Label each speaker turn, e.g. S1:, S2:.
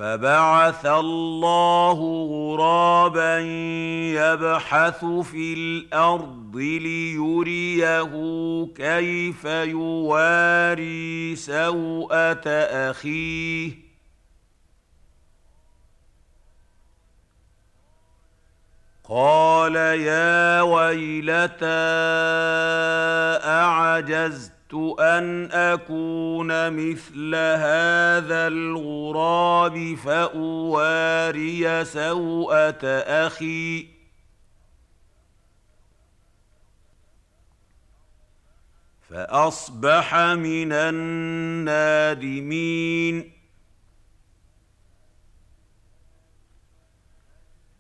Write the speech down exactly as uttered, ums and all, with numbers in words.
S1: فبعث الله غرابا يبحث في الأرض ليريه كيف يواري سوءة أخيه قال يا ويلتى أعجزت أن أكون مثل هذا الغراب فأواري سوءة أخي فأصبح من النادمين